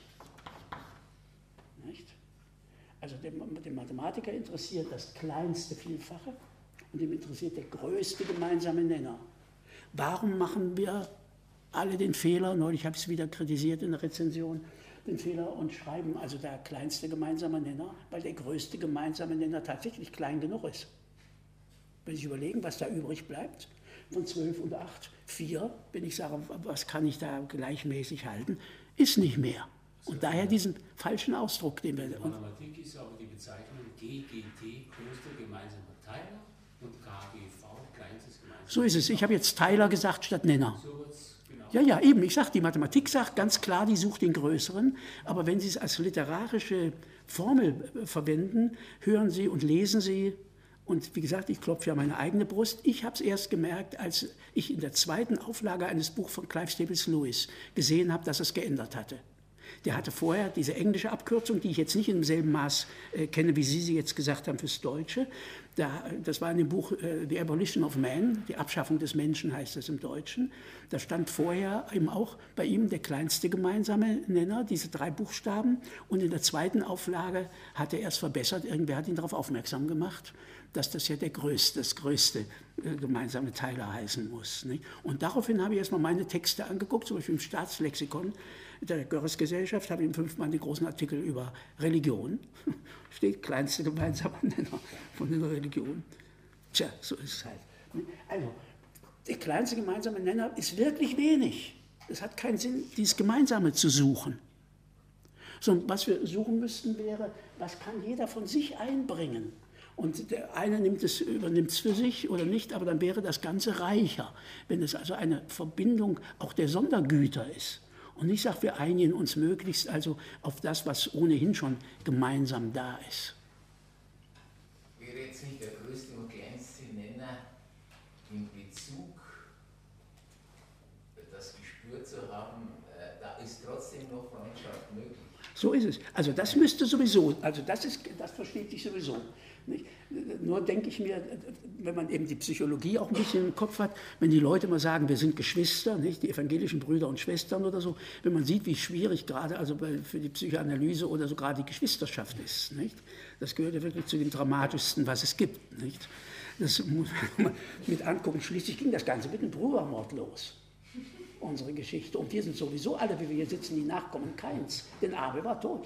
Nicht? Also den, den Mathematiker interessiert das kleinste Vielfache und ihm interessiert der größte gemeinsame Nenner. Warum machen wir alle den Fehler, neulich habe ich es wieder kritisiert in der Rezension, den Fehler und schreiben also der kleinste gemeinsame Nenner, weil der größte gemeinsame Nenner tatsächlich klein genug ist. Wenn Sie sich überlegen, was da übrig bleibt, von zwölf und acht, vier, wenn ich sage, was kann ich da gleichmäßig halten, ist nicht mehr. Und daher diesen falschen Ausdruck, den wir... In der Mathematik ist aber die Bezeichnung G G T größter gemeinsamer Teiler und K G V kleinstes gemeinsames. So ist es. Ich habe jetzt Teiler gesagt statt Nenner. So wird's genau. Ja, ja, eben. Ich sage, die Mathematik sagt ganz klar, die sucht den Größeren. Aber wenn Sie es als literarische Formel verwenden, hören Sie und lesen Sie. Und wie gesagt, ich klopfe ja meine eigene Brust. Ich habe es erst gemerkt, als ich in der zweiten Auflage eines Buchs von Clive Staples Lewis gesehen habe, dass es geändert hatte. Der hatte vorher diese englische Abkürzung, die ich jetzt nicht in demselben Maß äh, kenne, wie Sie sie jetzt gesagt haben fürs Deutsche. Da, das war in dem Buch äh, The Abolition of Man, die Abschaffung des Menschen heißt das im Deutschen. Da stand vorher eben auch bei ihm der kleinste gemeinsame Nenner, diese drei Buchstaben. Und in der zweiten Auflage hat er erst verbessert, irgendwer hat ihn darauf aufmerksam gemacht, dass das ja der größte, das größte äh, gemeinsame Teiler heißen muss. Nicht? Und daraufhin habe ich erstmal meine Texte angeguckt, zum Beispiel im Staatslexikon der Görres-Gesellschaft, habe ich im fünften Mal den großen Artikel über Religion, steht kleinste gemeinsame Nenner von der Religion. Tja, so ist es halt. Also, der kleinste gemeinsame Nenner ist wirklich wenig. Es hat keinen Sinn, dieses Gemeinsame zu suchen. So, was wir suchen müssten wäre, was kann jeder von sich einbringen? Und der eine nimmt es, übernimmt es für sich oder nicht, aber dann wäre das Ganze reicher, wenn es also eine Verbindung auch der Sondergüter ist. Und ich sage, wir einigen uns möglichst also auf das, was ohnehin schon gemeinsam da ist. Wäre jetzt nicht der größte und kleinste Nenner in Bezug, das Gespür zu haben, äh, da ist trotzdem noch Freundschaft möglich. So ist es. Also das müsste sowieso, also das, ist, das versteht sich sowieso. Nicht? Nur denke ich mir, wenn man eben die Psychologie auch ein bisschen im Kopf hat, wenn die Leute mal sagen, wir sind Geschwister, nicht? Die evangelischen Brüder und Schwestern oder so, wenn man sieht, wie schwierig gerade also für die Psychoanalyse oder so gerade die Geschwisterschaft ist. Nicht? Das gehört ja wirklich zu dem Dramatischsten, was es gibt. Nicht? Das muss man mit angucken. Schließlich ging das Ganze mit dem Brudermord los. Unsere Geschichte. Und wir sind sowieso alle, wie wir hier sitzen, die Nachkommen Kains. Denn Abel war tot.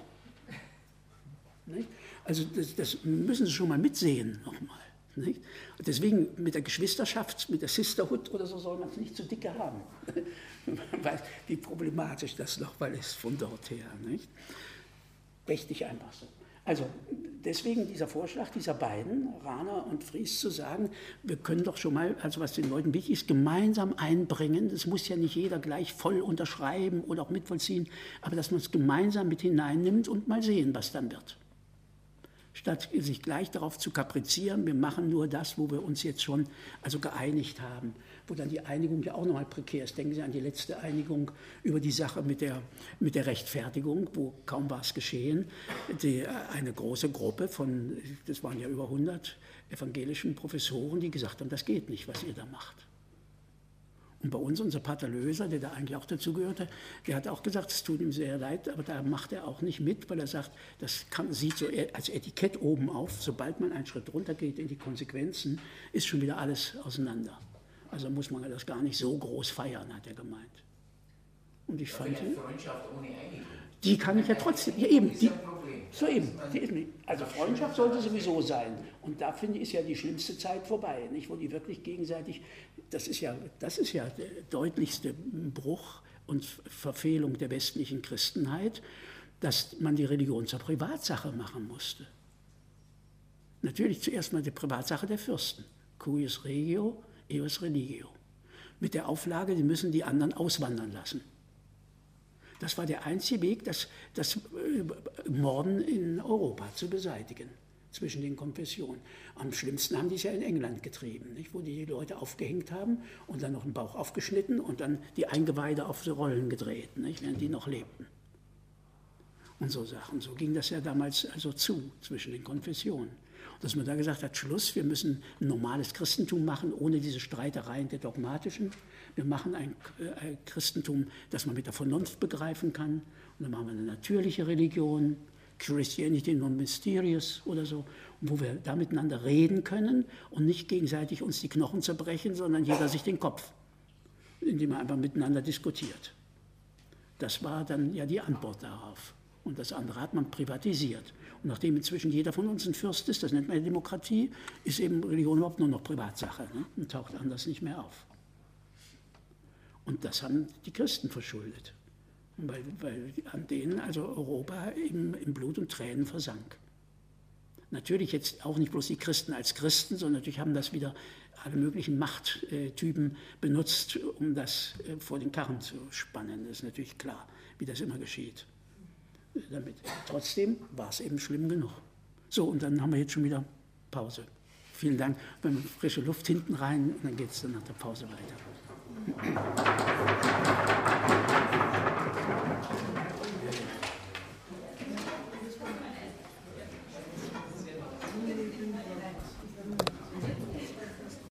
Nicht? Also das, das müssen Sie schon mal mitsehen nochmal. Nicht? Deswegen mit der Geschwisterschaft, mit der Sisterhood oder so soll man es nicht zu dicke haben. Weil, wie problematisch das nochmal ist von dort her. Nicht? Richtig einfach so. Also deswegen dieser Vorschlag dieser beiden, Rahner und Fries, zu sagen, wir können doch schon mal, also was den Leuten wichtig ist, gemeinsam einbringen. Das muss ja nicht jeder gleich voll unterschreiben oder auch mitvollziehen, aber dass man es gemeinsam mit hineinnimmt und mal sehen, was dann wird. Statt sich gleich darauf zu kaprizieren, wir machen nur das, wo wir uns jetzt schon also geeinigt haben, wo dann die Einigung ja auch nochmal prekär ist. Denken Sie an die letzte Einigung über die Sache mit der, mit der Rechtfertigung, wo kaum war es geschehen, die, eine große Gruppe von, das waren ja über hundert evangelischen Professoren, die gesagt haben, das geht nicht, was ihr da macht. Und bei uns, unser Pater Löser, der da eigentlich auch dazugehörte, der hat auch gesagt, es tut ihm sehr leid, aber da macht er auch nicht mit, weil er sagt, das kann, sieht so als Etikett oben auf, sobald man einen Schritt runter geht in die Konsequenzen, ist schon wieder alles auseinander. Also muss man das gar nicht so groß feiern, hat er gemeint. Und ich Aber fand, eine Freundschaft ohne Einigung. die kann ich ja trotzdem, ja eben, ist die, ein Problem. so eben, die ist nicht. Also Freundschaft sollte sowieso sein. Und da finde ich, ist ja die schlimmste Zeit vorbei, nicht? Wo die wirklich gegenseitig, das ist ja, das ist ja der deutlichste Bruch und Verfehlung der westlichen Christenheit, dass man die Religion zur Privatsache machen musste. Natürlich zuerst mal die Privatsache der Fürsten, cuius regio, eius religio. Mit der Auflage, die müssen die anderen auswandern lassen. Das war der einzige Weg, das, das äh, Morden in Europa zu beseitigen, zwischen den Konfessionen. Am schlimmsten haben die es ja in England getrieben, nicht? Wo die Leute aufgehängt haben und dann noch den Bauch aufgeschnitten und dann die Eingeweide auf die Rollen gedreht, nicht? Während die noch lebten. Und so Sachen. So ging das ja damals also zu, zwischen den Konfessionen. Und dass man da gesagt hat, Schluss, wir müssen ein normales Christentum machen, ohne diese Streitereien der dogmatischen. Wir machen ein, ein Christentum, das man mit der Vernunft begreifen kann. Und dann machen wir eine natürliche Religion, Christianity non mysterious oder so, wo wir da miteinander reden können und nicht gegenseitig uns die Knochen zerbrechen, sondern jeder sich den Kopf, indem man einfach miteinander diskutiert. Das war dann ja die Antwort darauf. Und das andere hat man privatisiert. Und nachdem inzwischen jeder von uns ein Fürst ist, das nennt man Demokratie, ist eben Religion überhaupt nur noch Privatsache, ne? Und taucht anders nicht mehr auf. Und das haben die Christen verschuldet, weil, weil an denen also Europa im, im Blut und Tränen versank. Natürlich jetzt auch nicht bloß die Christen als Christen, sondern natürlich haben das wieder alle möglichen Machttypen benutzt, um das vor den Karren zu spannen. Das ist natürlich klar, wie das immer geschieht. Damit. Trotzdem war es eben schlimm genug. So, und dann haben wir jetzt schon wieder Pause. Vielen Dank. Wenn wir frische Luft hinten rein, und dann geht es dann nach der Pause weiter.